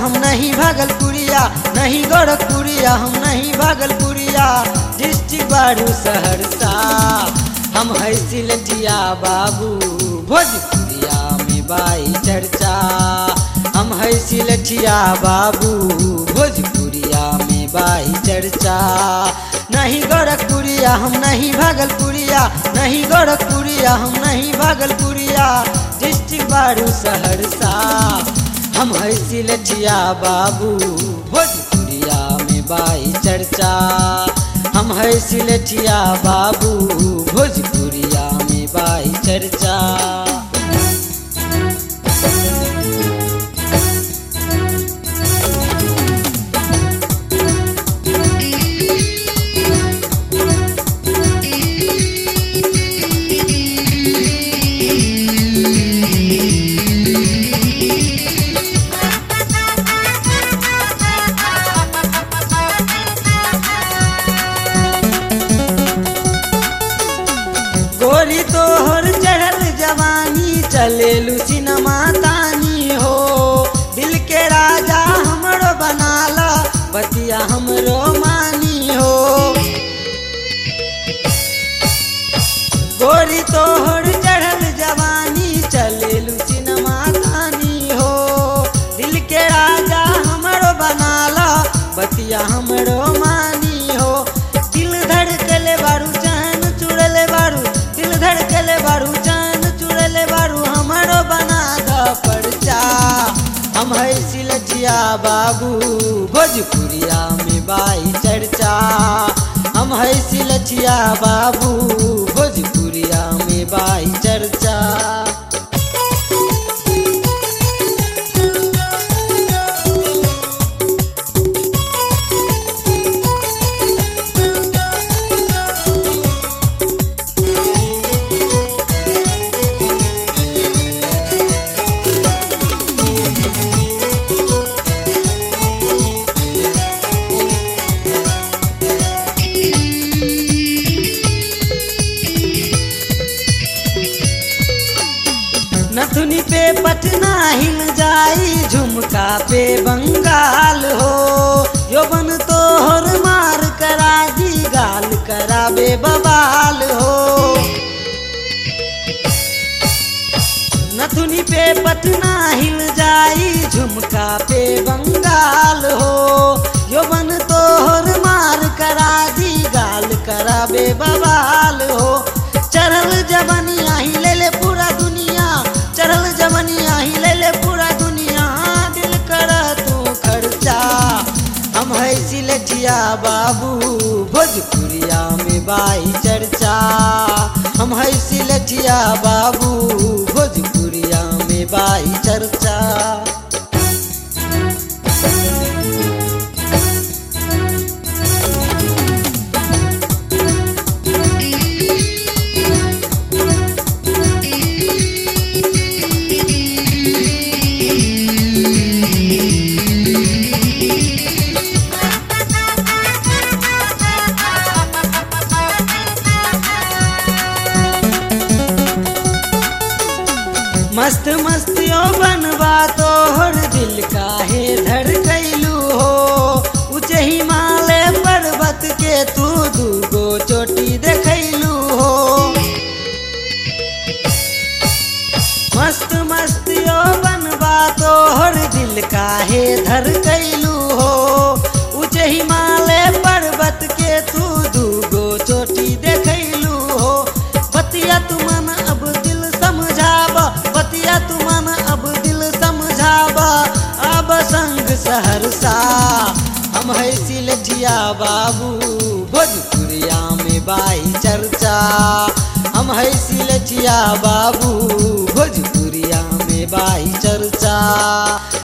हम नहीं भागलपुरिया, नहीं गोरखपुरिया, हम नहीं भागलपुरिया, डिस्ट्रिक्ट बारू सहरसा। हम है सिलटिया बाबू, भोजपुरिया में बाई चर्चा। हम है सिलटिया बाबू, भोजपुरिया में बाई चर्चा। नहीं गोरखपुरिया, हम नहीं भागलपुरिया, नहीं गोरखपुरिया, हम नहीं भागलपुरिया, डिस्ट्रिक्ट बारू सहरसा। हम है सिलटिया बाबू, भोजपुरिया में बाई चर्चा। हम है सिलटिया बाबू, भोजपुरिया में बाई चर्चा। गोरी तोहर चढ़ल जवानी, चलेलू सिनेमा तानी हो। दिल के राजा हमरो बनाला, बतिया हमरो मानी हो। गोरी तोहर चढ़ल जवानी, चलेलू सिनेमा तानी हो। दिल के राजा हमरो बनाला, बतिया हमरो मानी हो। दिल धड़कले बारू, चैन चुड़ले बारू, दिल धड़कले बारू, चैन चुड़ले बारू, हमरो बना द परचा। हम है सिलटिया बाबू, भोजपुरिया में बाई चर्चा। हम है सिलटिया बाबू, भोजपुरिया में बाई चर्चा। नथुनी पे पटना हिल जाई, झुमका पे बंगाल हो। यौवन तोहर मार करा दी, गाल कराबे बवाल हो। नथुनी पे पटना हिल जाई, झुमका पे बंगाल हो। यौवन तोहर मार करा दी, गाल कराबे बवाल हो। चढ़ल जवनिया ही ले ले पूरा दुनिया, चढ़ल जवनिया ही ले ले पूरा दुनिया, दिल कर तू खर्चा। हम है सिलटिया बाबू, भोजपुरिया में बाई चर्चा। हम है सिलटिया बाबू, भोजपुरिया में बाई चर्चा। मस्त मस्तियों बनवा तोहर, दिल काहे धड़कैलू हो। ऊंचे हिमालय पर्वत के तू दूगो चोटी देखैलू हो। मस्त मस्तियों बनवा तोहर, दिल काहे धड़कैलू हो। ऊंचे हिमालय पर्वत के तू दूगो चोटी देखैलू हो। बतिया तू मन अब दिल समझावा, बतिया तू मन अब दिल समझावा, अब संग सहरसा। हम है सिलटिया बाबू, भोजपुरिया में बाई चर्चा। हम है सिलटिया बाबू, भोजपुरिया में बाई चर्चा।